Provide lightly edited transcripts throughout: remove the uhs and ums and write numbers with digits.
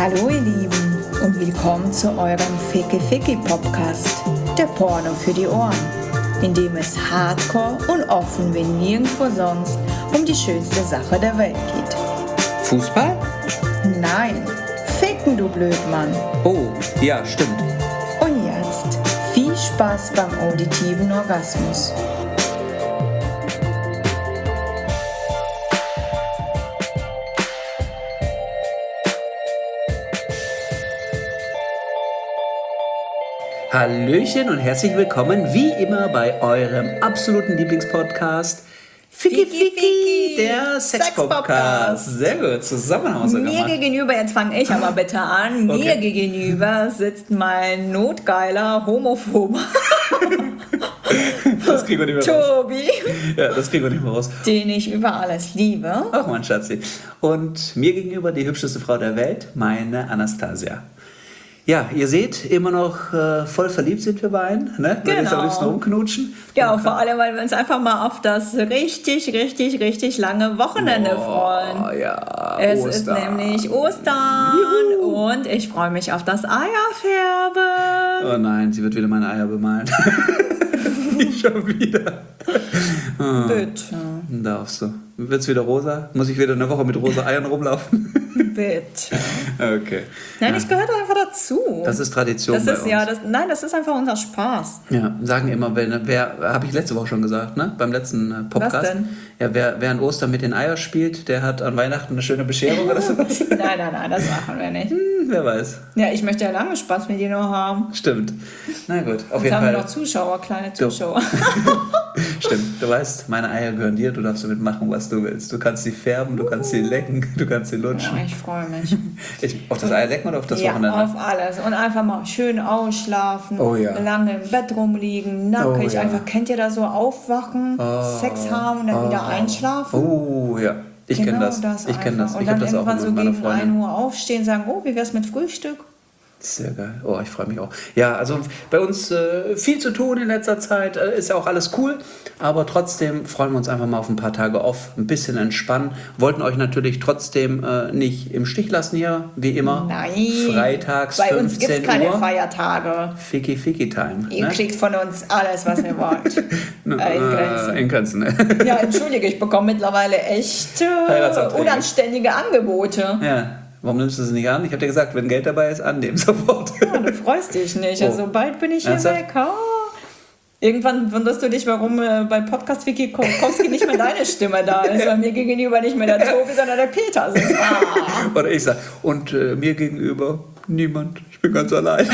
Hallo ihr Lieben und willkommen zu eurem Ficky Ficky Podcast, der Porno für die Ohren, in dem es hardcore und offen wie nirgendwo sonst um die schönste Sache der Welt geht. Fußball? Nein, Ficken du Blödmann. Oh, ja, stimmt. Und jetzt viel Spaß beim auditiven Orgasmus. Hallöchen und herzlich willkommen, wie immer, bei eurem absoluten Lieblingspodcast Ficky Ficky, der Sex-Podcast. Sehr gut, zusammen haben wir es Mir gegenüber, jetzt fange ich aber bitte an, mir gegenüber sitzt mein notgeiler Homophob. Das kriegen wir nicht mehr raus. Tobi. Ja, das kriegen wir nicht mehr raus. Den ich über alles liebe. Ach, mein Schatzi. Und mir gegenüber die hübscheste Frau der Welt, meine Anastasia. Ja, ihr seht, immer noch voll verliebt sind wir beiden, ne? Wir Genau. uns am liebsten rumknutschen. Ja, vor allem, weil wir uns einfach mal auf das richtig lange Wochenende freuen. Oh ja, Es Ostern. ist nämlich Ostern und ich freue mich auf das Eierfärben. Oh nein, sie wird wieder meine Eier bemalen. Nicht schon wieder. Bitte, Darfst du. Wird's wieder rosa? Muss ich wieder eine Woche mit rosa Eiern rumlaufen? bitte. Okay. Nein, ich gehöre einfach dazu. Das ist Tradition Das bei ist uns. ja, das ist einfach unser Spaß. Ja, sagen immer, wer habe ich letzte Woche schon gesagt, ne? Beim letzten Podcast. Was denn? Ja, wer an Ostern mit den Eiern spielt, der hat an Weihnachten eine schöne Bescherung oder sowas. Nein, das machen wir nicht. Wer weiß. Ja, ich möchte ja lange Spaß mit dir noch haben. Stimmt. Na gut, auf Jetzt jeden haben wir Fall. noch Zuschauer, kleine Zuschauer. Stimmt, du weißt, meine Eier gehören dir, du darfst damit machen, was du willst. Du kannst sie färben, du kannst sie lecken, du kannst sie lutschen. Ja, ich freue mich. Auf das Eier lecken oder auf das Ja, Wochenende? auf alles. Und einfach mal schön ausschlafen, Oh ja. lange im Bett rumliegen, nackig. Oh ja. Einfach, kennt ihr das so, aufwachen, Sex haben und dann wieder einschlafen? Oh ja, ich kenne Genau das. Ich kenne einfach. das. Und Ich habe dann das auch irgendwann mit so meiner gegen 1 Freundin. Uhr aufstehen, sagen, oh, wie wär's mit Frühstück? Sehr geil. Oh, ich freue mich auch. Ja, also bei uns viel zu tun in letzter Zeit. Ist ja auch alles cool. Aber trotzdem freuen wir uns einfach mal auf ein paar Tage off. Ein bisschen entspannen. Wollten euch natürlich trotzdem nicht im Stich lassen hier, wie immer. Nein. Freitags, Bei 15 uns gibt es keine Uhr. Feiertage. Ficky Ficky Time. Ihr kriegt von uns alles, was ihr wollt. In Grenzen. In Grenzen, ne? Ja, entschuldige, ich bekomme mittlerweile echt Heiratsanträge. unanständige Angebote. Ja. Warum nimmst du es nicht an? Ich habe dir gesagt, wenn Geld dabei ist, annehmen sofort. Ja, du freust dich nicht. Oh. Also bald bin ich hier Ernsthaft? weg. Irgendwann wunderst du dich, warum bei Podcast Vicky Kowski nicht mehr deine Stimme da ist. Weil mir gegenüber nicht mehr der Tobi, sondern der Peter sitzt. Oder ich sage, und mir gegenüber niemand. Ich bin ganz allein.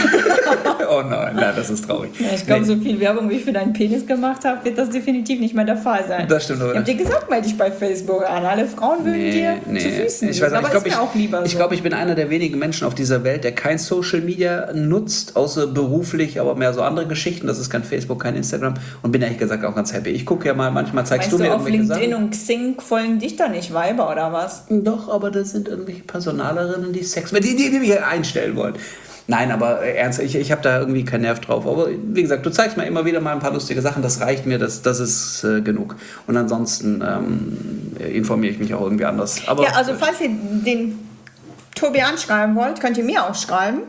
Oh nein, das ist traurig. Ja, ich glaube, so viel Werbung, wie ich für deinen Penis gemacht habe, wird das definitiv nicht mehr der Fall sein. Das stimmt, oder? Ich habe dir gesagt, melde dich bei Facebook an. Alle Frauen würden dir zu Füßen Ich weiß liegen. nicht, Aber ist mir auch lieber ich so. glaube, ich bin einer der wenigen Menschen auf dieser Welt, der kein Social Media nutzt, außer beruflich, aber mehr so andere Geschichten. Das ist kein Facebook, kein Instagram und bin ehrlich gesagt auch ganz happy. Ich gucke ja mal, manchmal zeigst Meinst du mir auf irgendwelche LinkedIn Sachen. und Xing folgen dich da nicht Weiber oder was? Doch, aber das sind irgendwelche Personalerinnen, die Sex, die mich einstellen wollen. Nein, aber ernst, ich habe da irgendwie keinen Nerv drauf. Aber wie gesagt, du zeigst mir immer wieder mal ein paar lustige Sachen, das reicht mir, das ist genug. Und ansonsten informiere ich mich auch irgendwie anders. Aber Ja, also falls ihr den Tobi anschreiben wollt, könnt ihr mir auch schreiben.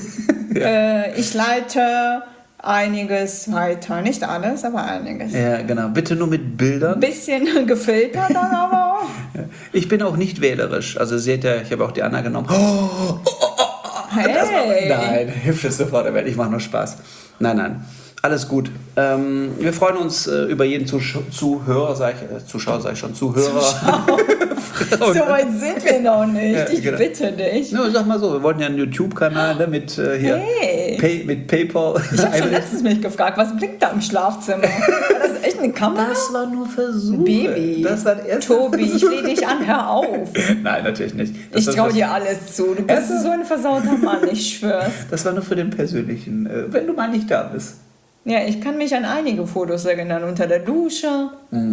Ich leite einiges weiter. Nicht alles, aber einiges. ja, genau. Bitte nur mit Bildern. Bisschen gefiltert dann aber auch. Ich bin auch nicht wählerisch. Also seht ihr, ich habe auch die Anna genommen. Hey! Nein, hübscheste Frau der Welt. Ich mache nur Spaß. Nein. Alles gut. Wir freuen uns über jeden Zuhörer, Zuschauer sage ich schon, Zuhörer. So weit sind wir noch nicht. Ja, Ich genau. bitte dich. No, sag mal so, wir wollten ja einen YouTube-Kanal ne, mit hier Hey. mit PayPal. Ich habe schon letztens mich gefragt, was blinkt da im Schlafzimmer? War das echt eine Kamera? Das war nur Versuch. Baby. Das war der erste Tobi, ich Versuch. flehe dich an, hör auf. Nein, natürlich nicht. Ich Das traue war- dir alles zu. Du bist so ein versauter Mann, ich schwör's. Das war nur für den persönlichen, wenn du mal nicht da bist. Ja, ich kann mich an einige Fotos erinnern. Unter der Dusche.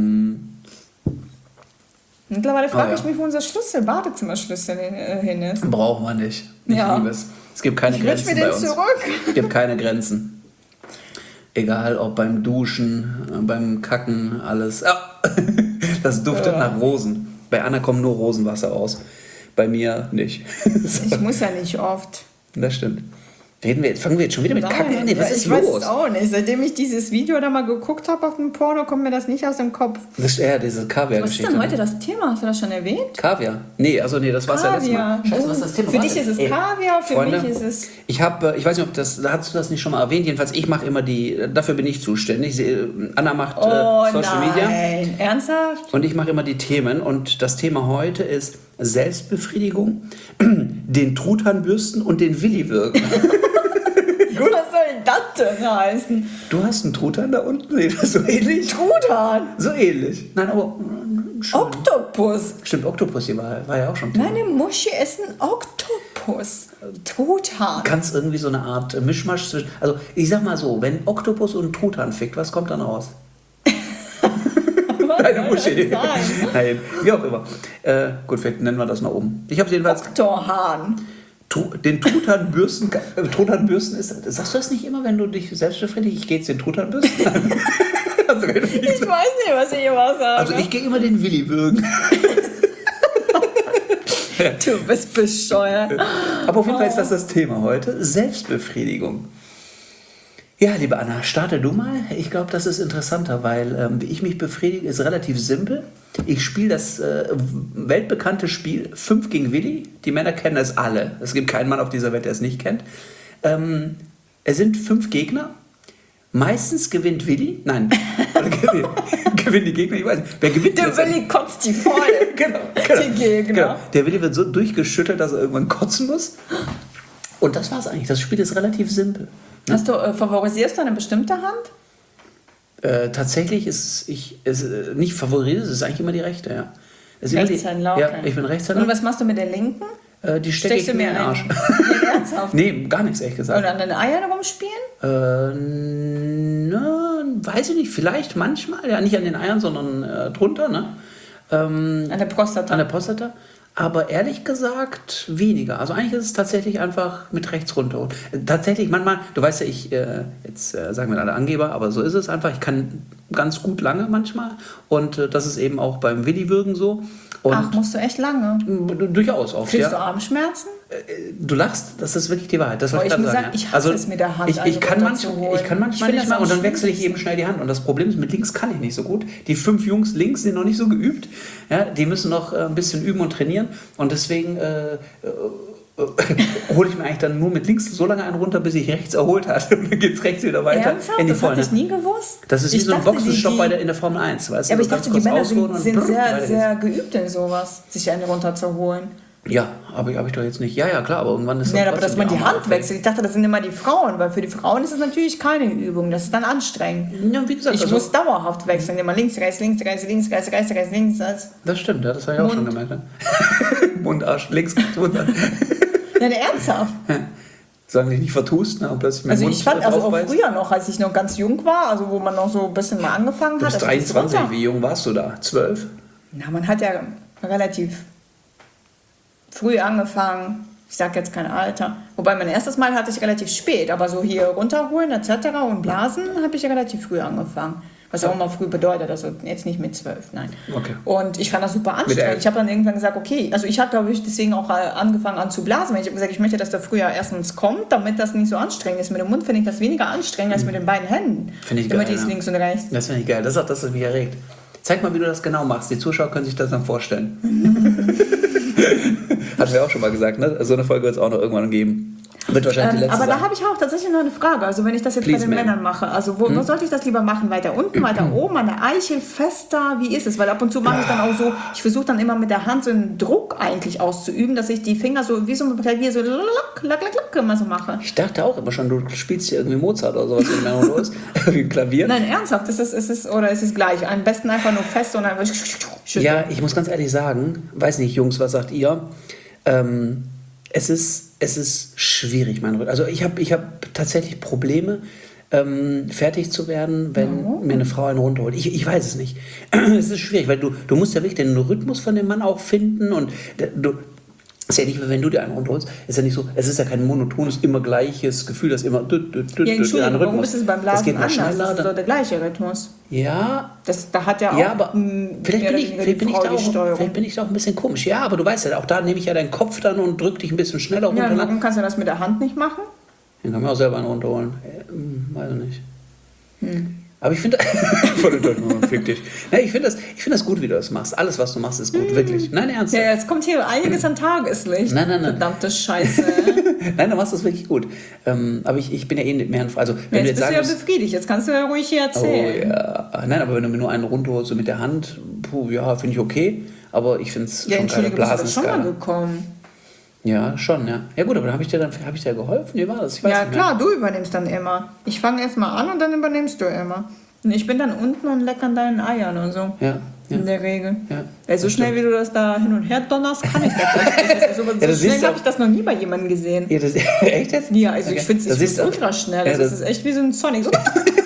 Mittlerweile frage ja. ich mich, wo unser Badezimmerschlüssel hin ist. Brauchen wir nicht. Ich Ja. liebe es. Es gibt keine Ich wünsche Grenzen mir bei den uns. zurück. Es gibt keine Grenzen. Egal ob beim Duschen, beim Kacken, alles. Ah, das duftet nach Rosen. Bei Anna kommt nur Rosenwasser raus. Bei mir nicht. Ich muss ja nicht oft. Das stimmt. Fangen wir jetzt schon wieder mit Kacken an? Nee, was ist los? Ich weiß es auch nicht. Seitdem ich dieses Video da mal geguckt habe auf dem Porno, kommt mir das nicht aus dem Kopf. Das ist eher diese Kaviar-Geschichte. Was ist denn heute das Thema? Hast du das schon erwähnt? Kaviar? Nee, das war es ja letztes Mal. Scheiße, was ist das Thema? Für dich ist es Kaviar, für Freunde, mich ist es... ich weiß nicht, hast du das nicht schon mal erwähnt? Jedenfalls, ich mache immer dafür bin ich zuständig. Anna macht Social Media. Nein, ernsthaft? Und ich mache immer die Themen. Und das Thema heute ist Selbstbefriedigung, den Truthahnbürsten und den Willi-Würgen. Was soll denn das denn heißen? Du hast einen Truthahn da unten? Nee, das ist so ähnlich. Truthahn? So ähnlich. Nein, aber... Oktopus. Stimmt, Oktopus hier war ja auch schon. Meine Muschi ist ein Oktopus. Truthahn. Kannst irgendwie so eine Art Mischmasch zwischen... Also ich sag mal so, wenn Oktopus und Truthahn fickt, was kommt dann raus? Deine Muschi. Nein, wie auch immer. Gut, vielleicht nennen wir das noch um. Ich habe jedenfalls... Oktohahn. Den Truthahnbürsten ist... Sagst du das nicht immer, wenn du dich selbst befriedigst? Ich gehe jetzt den Truthahnbürsten an. Also, ich weiß nicht, was ich immer sage. Also ich gehe immer den Willi würgen. Du bist bescheuert. Aber auf jeden Fall ist das Thema heute. Selbstbefriedigung. Ja, liebe Anna, starte du mal. Ich glaube, das ist interessanter, weil wie ich mich befriedige, ist relativ simpel. Ich spiele das weltbekannte Spiel 5 gegen Willi. Die Männer kennen es alle. Es gibt keinen Mann auf dieser Welt, der es nicht kennt. Es sind 5 Gegner. Meistens gewinnt Willi. Nein, gewinnen die Gegner. Ich weiß nicht. Wer gewinnt? Der Willi kotzt die voll. Genau. Die Gegner. Genau. Der Willi wird so durchgeschüttelt, dass er irgendwann kotzen muss. Und das war's eigentlich. Das Spiel ist relativ simpel. Ne? Favorisierst du eine bestimmte Hand? Tatsächlich ist nicht favorisiert, es ist eigentlich immer die rechte, ja. Rechtshändler, ja, okay. Ich bin Rechtshändler. Und was machst du mit der linken? Die stecke ich mir in den Arsch. Nee, ernsthaft? Nee, gar nichts, ehrlich gesagt. Und an den Eiern rumspielen? Weiß ich nicht, vielleicht manchmal, ja, nicht an den Eiern, sondern drunter, ne? An der Prostata. An der Prostata. Aber ehrlich gesagt weniger. Also eigentlich ist es tatsächlich einfach mit rechts runter. Und tatsächlich manchmal, du weißt ja, jetzt sagen wir alle Angeber, aber so ist es einfach. Ich kann ganz gut lange manchmal. Und das ist eben auch beim Willi-Würgen so. Und ach, musst du echt lange? Durchaus oft, Kriegst ja. du Armschmerzen? Du lachst, das ist wirklich die Wahrheit. Das ich muss sagen, ich hasse es mit der Hand. Ich kann manchmal nicht mal und dann wechsle ich eben schnell die Hand. Und das Problem ist, mit links kann ich nicht so gut. Die 5 Jungs links sind noch nicht so geübt. Ja, die müssen noch ein bisschen üben und trainieren. Und deswegen hole ich mir eigentlich dann nur mit links so lange einen runter, bis ich rechts erholt hatte. Und dann geht es rechts wieder weiter. Ernsthaft? In die Das Vollen. hatte ich nie gewusst. Das ist wie so ein Boxenstopp in der Formel 1. Weißt du? Ja, aber ich dachte, die Männer sind sehr, sehr sehr geübt in sowas, sich eine runterzuholen. Ja, hab ich doch jetzt nicht. Ja, klar, aber irgendwann ist das. Ja, aber dass man die Hand wechselt. Ich dachte, das sind immer die Frauen, weil für die Frauen ist es natürlich keine Übung. Das ist dann anstrengend. Ja, wie gesagt, ich muss dauerhaft wechseln. Immer links, rechts, links, rechts, links, rechts, rechts, rechts, links. Das stimmt, ja, das habe ich auch schon gemerkt. Ne? Mund, Arsch, links, Mund, Arsch. Nein, ernsthaft. Sagen dich nicht vertust, ne? Und plötzlich also ich fand, also auch früher noch, als ich noch ganz jung war, also wo man noch so ein bisschen mal angefangen hat. Du bist 23, wie jung warst du da? 12? Na, man hat ja relativ früh angefangen. Ich sag jetzt kein Alter. Wobei mein erstes Mal hatte ich relativ spät, aber so hier runterholen etc. und Blasen habe ich relativ früh angefangen. Was auch immer früh bedeutet, also jetzt nicht mit 12, nein. Okay. Und ich fand das super anstrengend. Ich habe dann irgendwann gesagt, okay, also ich habe, glaube ich, deswegen auch angefangen an zu blasen, weil ich habe gesagt, ich möchte, dass der früher erstens kommt, damit das nicht so anstrengend ist. Mit dem Mund finde ich das weniger anstrengend als mit den beiden Händen. Finde ich geil. Immer dies links und rechts. Das finde ich geil, das hat mich erregt. Zeig mal, wie du das genau machst. Die Zuschauer können sich das dann vorstellen. Hatten wir auch schon mal gesagt, ne? So eine Folge wird es auch noch irgendwann geben. Wird wahrscheinlich die letzte aber sein. da habe ich auch tatsächlich noch eine Frage. Also wenn ich das jetzt bei den Männern mache, also wo sollte ich das lieber machen? Weiter unten, weiter oben, an der Eichel, fester? Wie ist es? Weil ab und zu mache ich dann auch so, ich versuche dann immer mit der Hand so einen Druck eigentlich auszuüben, dass ich die Finger so wie so lack, immer so mache. Ich dachte auch immer schon, du spielst hier irgendwie Mozart oder sowas in der los, wie ein Klavier. Nein, ernsthaft, ist es gleich? Am besten einfach nur fest und einfach schütteln. Ja, ich muss ganz ehrlich sagen, weiß nicht, Jungs, was sagt ihr? Es ist schwierig, mein Rücken. Also ich hab tatsächlich Probleme, fertig zu werden, wenn mir eine Frau einen runterholt. Ich weiß es nicht. Es ist schwierig, weil du musst ja wirklich den Rhythmus von dem Mann auch finden und Ist ja nicht, wenn du dir einen runterholst, ist ja nicht so, es ist ja kein monotones, immer gleiches Gefühl, das immer Entschuldigung, warum ist es beim Blasen anders? Das ist doch der gleiche Rhythmus. Ja. Da hat ja auch aber vielleicht bin ich da auch ein bisschen komisch. Ja, aber du weißt ja, auch da nehme ich ja deinen Kopf dann und drücke dich ein bisschen schneller runter. Ja, warum kannst du das mit der Hand nicht machen? Den kann man auch selber einen runterholen. Weiß ich nicht. Aber ich finde, fick dich. Ja, ich finde das gut, wie du das machst. Alles, was du machst, ist gut, wirklich. Nein, ernsthaft. Ja, jetzt kommt hier einiges an Tageslicht. Nein. Verdammte Scheiße. Nein, du machst das wirklich gut. Aber ich bin ja eh mehr ein... Also, wenn jetzt bist du ja befriedigt, jetzt kannst du ja ruhig hier erzählen. Oh ja. Nein, aber wenn du mir nur einen runterholst, so mit der Hand, ja, finde ich okay. Aber ich finde es schon geil. Blasen bist du schon mal gekommen. Ja, schon, ja. Ja gut, aber dann habe ich dir geholfen? Wie war das? Ich weiß ja nicht klar, du übernimmst dann immer. Ich fange erst mal an und dann übernimmst du immer. Und ich bin dann unten und leck an deinen Eiern und so. Ja. In der Regel. Ja, so schnell, wie du das da hin und her donnerst, kann ich das nicht. So schnell habe ich das noch nie bei jemandem gesehen. Ja, echt jetzt? Ja, also okay. Ich finde es ultra schnell. Ja, das ist echt wie so ein Sonic. So.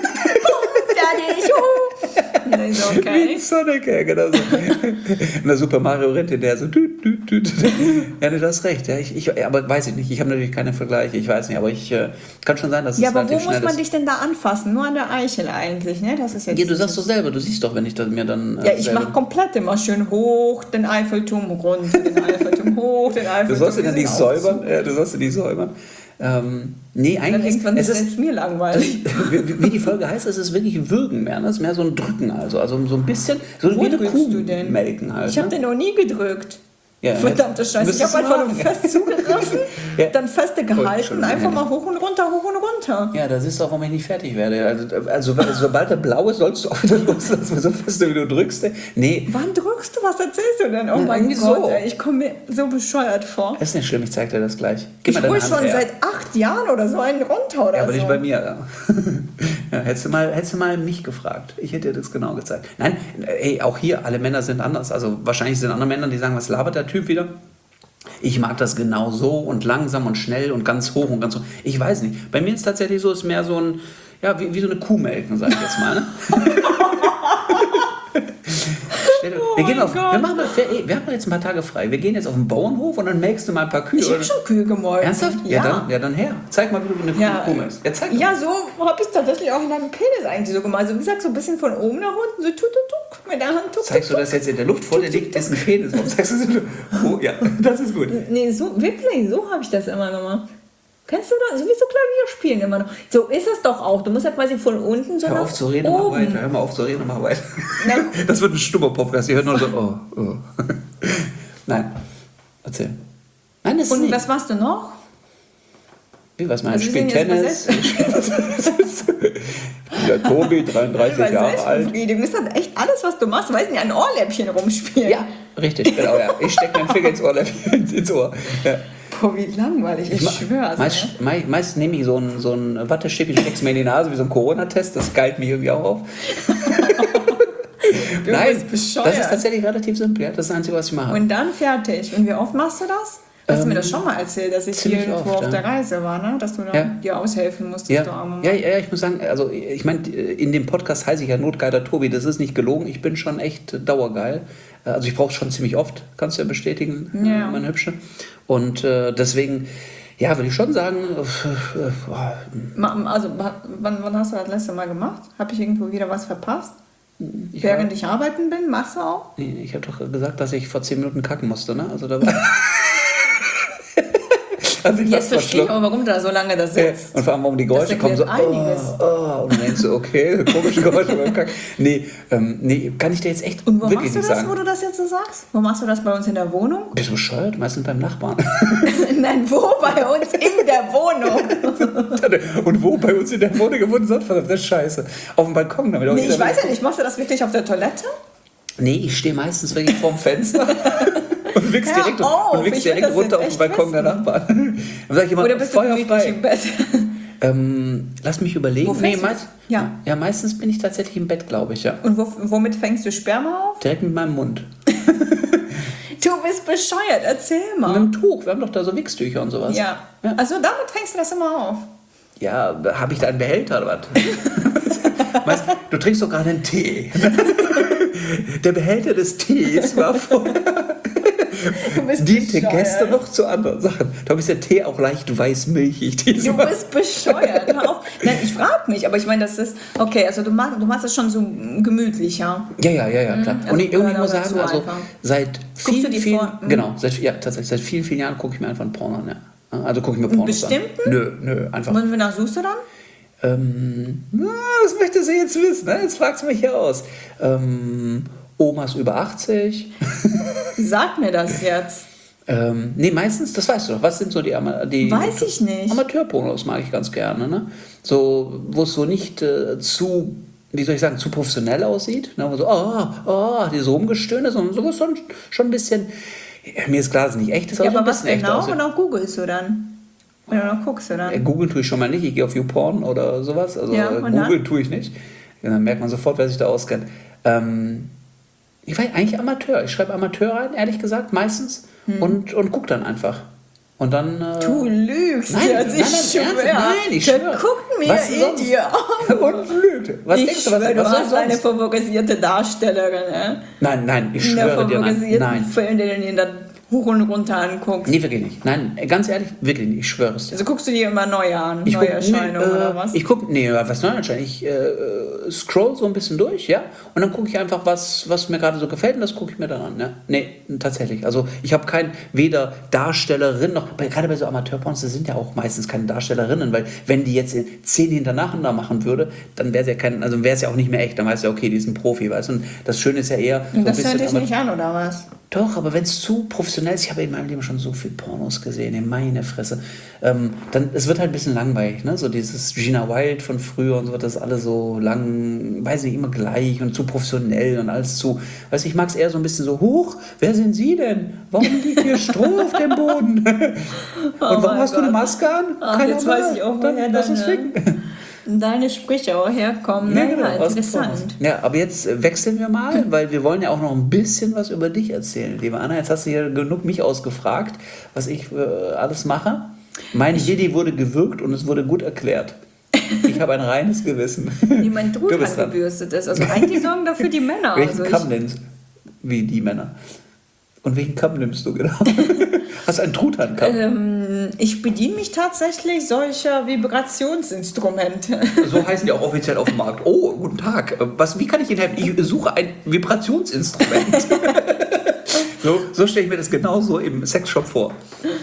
Okay. Wie ein Sonic, ja, genau so. Und der Super Mario rennt in der so. Ja, du hast recht. Ja, aber weiß ich nicht. Ich habe natürlich keine Vergleiche. Ich weiß nicht, aber kann schon sein, dass es relativ schnell ist. Ja, aber wo muss man dich denn da anfassen? Nur an der Eichel eigentlich, ne? Das ist jetzt du sagst doch selber. Du siehst doch, wenn ich das mir dann... ja, ich mache komplett immer schön hoch, den Eiffelturm runter, den Eiffelturm hoch, den Eiffelturm... Du sollst ihn dann nicht säubern. Ja, du sollst ihn nicht säubern. Nee, eigentlich ist es mir langweilig. Wie die Folge heißt, es ist wirklich Würgen mehr. Das ist mehr so ein Drücken, also so ein bisschen so wie eine Kuh du denn? Melken halt. Ich habe den noch nie gedrückt. Ja, verdammte Scheiße. Ich habe einfach nur fest zugegriffen, dann feste gehalten, einfach mal hoch und runter, hoch und runter. Ja, das ist auch, warum ich nicht fertig werde. Also sobald der blau ist, sollst du auch wieder loslassen, so fest wie du drückst. Nee. Wann drückst du? Was erzählst du denn? Oh mein Gott, ey, ich komme mir so bescheuert vor. Das ist nicht schlimm, ich zeig dir das gleich. Ich hol schon seit 8 Jahren oder so einen runter oder ja, aber so. nicht bei mir. Ja, hättest du mal mich gefragt. Ich hätte dir das genau gezeigt. Nein, ey, auch hier, alle Männer sind anders. Also wahrscheinlich sind andere Männer, die sagen, was labert der Typ wieder? Ich mag das genau so und langsam und schnell und ganz hoch und ganz hoch. Ich weiß nicht. Bei mir ist es tatsächlich so, ist mehr so ein, ja, wie so eine Kuh melken, sag ich jetzt mal. Ne? Wir haben jetzt ein paar Tage frei. Wir gehen jetzt auf den Bauernhof und dann melkst du mal ein paar Kühe. Ich habe schon Kühe gemolken. Ernsthaft? Ja, dann her. Zeig mal, wie du eine Kuh melkst. Ja, so habe ich es tatsächlich auch in deinem Penis eigentlich so gemacht. Also wie gesagt, so ein bisschen von oben nach unten, so tuk mit der Hand. Zeigst du das jetzt in der Luft? Vor dir liegt ist ein Penis. Warum sagst du so? Oh, ja, das ist gut. Nee, so wirklich, so habe ich das immer gemacht. Kennst du das? Sowieso Klavier spielen immer noch. So ist es doch auch. Du musst ja quasi von unten so Hör auf zu reden, mach weiter. Hör mal auf zu reden, mach weiter. Das wird ein stummer Podcast. Ihr hört nur so, oh. Nein, erzähl. Nein, das und was machst du noch? Wie, was meinst du? Ich spiele Tennis. Der Tobi, 33 Jahre alt. Ist das echt alles, was du machst? Du weißt nicht, ein Ohrläppchen rumspielen. Ja, richtig, genau. Ja. Ich stecke meinen Finger ins Ohrläppchen, ins Ohr. Ja. Boah, wie langweilig, ich schwör's. Meist nehme ich so ein Wattestäbchen, steck's mir in die Nase, wie so ein Corona-Test, das geilt mich irgendwie auch auf. Nein, das ist tatsächlich relativ simpel, ja? Das ist das Einzige, was ich mache. Und dann fertig. Und wie oft machst du das? Hast du mir das schon mal erzählt, dass ich hier irgendwo auf der Reise war, ne? Dass du dann dir aushelfen musstest, du arme Mann. Ja, ich muss sagen, also ich meine, in dem Podcast heiße ich ja Notgeiler Tobi, das ist nicht gelogen, ich bin schon echt dauergeil. Also ich brauche es schon ziemlich oft, kannst du ja bestätigen, meine Hübsche. Und deswegen, ja, würde ich schon sagen... Also wann hast du das letzte Mal gemacht? Habe ich irgendwo wieder was verpasst? Während ich arbeiten bin, machst du auch? Nee, ich habe doch gesagt, dass ich vor 10 Minuten kacken musste, ne? Also da war... Jetzt verstehe ich aber, warum du da so lange da sitzt. Und vor allem, warum die Geräusche kommen so, und dann denkst du, okay, komische Geräusche beim Kacken. Nee, kann ich dir jetzt echt und wo wirklich nicht sagen. Und wo machst du das, wo du das jetzt so sagst? Wo machst du das bei uns in der Wohnung? Bist du bescheuert? Meistens beim Nachbarn. Nein, wo bei uns in der Wohnung? Und wo bei uns in der Wohnung gewohnt sonst? Das ist scheiße. Auf dem Balkon damit. Nee, ich weiß ja nicht, machst du das wirklich auf der Toilette? Nee, ich stehe meistens wirklich vorm Fenster. Und wichst direkt runter auf den Balkon der Nachbarn. Dann sag ich immer, oder bist du gemütlich im Bett? Lass mich überlegen. Meistens bin ich tatsächlich im Bett, glaube ich, ja. Und womit fängst du Sperma auf? Direkt mit meinem Mund. Du bist bescheuert, erzähl mal. Mit einem Tuch, wir haben doch da so Wichstücher und sowas. Ja. Also damit fängst du das immer auf? Ja, habe ich da einen Behälter oder was? Weißt, du trinkst doch gerade einen Tee. Der Behälter des Tees war vorher... Du bist diente bescheuert. gestern noch zu anderen Sachen. Da ist der Tee auch leicht weißmilchig. Du diesmal. bist bescheuert. Hör auf. Nein, ich frage mich, aber ich meine, das ist, okay, also du machst das schon so gemütlich, ja? Ja, klar. Also Und ich gehört muss auch dazu sagen, also einfach. seit Guckst du die vielen, vor- genau, tatsächlich seit vielen Jahren gucke ich mir einfach ein Porno an, ja. Also gucke ich mir Pornos an. bestimmten? Nö, einfach. Und wonach suchst du dann? Das möchte sie jetzt wissen, ne? Jetzt fragt sie mich hier aus. Omas über 80. Sag mir das jetzt. Nee, meistens, das weißt du doch. Was sind so die Weiß ich nicht. Amateurpornos mag ich ganz gerne, ne? So, wo es so nicht zu, wie soll ich sagen, zu professionell aussieht. Ne? Wo so, dieses Rumgestöhne, sondern sowas schon ein bisschen, mir ist klar, dass es nicht echt ist, Ja, aber so ein aber was bisschen echt genau aussieht. genau googelst du dann? Oder guckst du dann? Googeln tue ich schon mal nicht, ich gehe auf YouPorn oder sowas, also Ja, und Googeln dann? tue ich nicht. Ja, dann merkt man sofort, wer sich da auskennt. Ich war eigentlich Amateur, ich schreibe Amateur rein, ehrlich gesagt, meistens, und gucke dann einfach. Und dann... Du lügst Nein, jetzt, ich ernsthaft, schwöre. nein, ich Der schwöre. guckt mir Was in sonst? dir Und lügt. Was ich denkst du, was schwöre, du soll hast eine sonst? favorisierte Darstellerin, ne? Nein, ich In der schwöre dir, favorisierten nein. Film, den du dir dann hoch und runter anguckst. Nee, wirklich nicht. Nein, ganz ehrlich, wirklich nicht, ich schwöre es dir. Also guckst du dir immer neue an, Ich neue guck- Erscheinungen oder was? Was Neuerscheinungen? Ich scroll so ein bisschen durch, ja, und dann gucke ich einfach, was mir gerade so gefällt, und das gucke ich mir dann an, ne? Nee, tatsächlich. Also ich habe weder Darstellerin noch, gerade bei so Amateurpornos, das sind ja auch meistens keine Darstellerinnen, weil wenn die jetzt 10 hintereinander machen würde, dann wäre es ja auch nicht mehr echt, dann weißt du ja, okay, die ist ein Profi, weißt du, und das Schöne ist ja eher so Und ein das hört bisschen... dich nicht an, oder was? Doch, aber wenn es zu professionell ist, ich habe in meinem Leben schon so viel Pornos gesehen, in meine Fresse, es wird halt ein bisschen langweilig, ne? So dieses Gina Wild von früher und so, das ist alles so lang, weiß nicht, immer gleich und zu professionell und alles zu, weißt du, ich mag es eher so ein bisschen so, huch, wer sind Sie denn? Warum liegt hier Stroh auf dem Boden? Und warum mein hast du eine Gott. Maske an? Ach, jetzt weiß ich auch, woher dann lass uns deine- ficken. Deine Sprüche auch herkommen. Ja, Naja, genau, aus dem interessant. Pornos. Ja, aber jetzt wechseln wir mal, weil wir wollen ja auch noch ein bisschen was über dich erzählen, liebe Anna. Jetzt hast du hier genug mich ausgefragt, was ich alles mache. Mein Jedi wurde gewürgt und es wurde gut erklärt. Ich habe ein reines Gewissen. Wie mein Du Truthahn bist dran. gebürstet ist. Also eigentlich sorgen dafür die Männer. Welchen Also Kamm nimmst du? Wie die Männer. Und welchen Kamm nimmst du genau? Hast du einen Truthahn-Kamm? ich bediene mich tatsächlich solcher Vibrationsinstrumente. So heißen die auch offiziell auf dem Markt. Oh, guten Tag. Wie kann ich Ihnen helfen? Ich suche ein Vibrationsinstrument. So stelle ich mir das genauso im Sexshop vor.